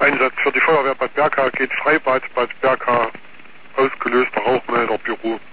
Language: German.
Einsatz für die Feuerwehr Bad Berka geht Freibad Bad Berka, ausgelöster Rauchmelder, Büro.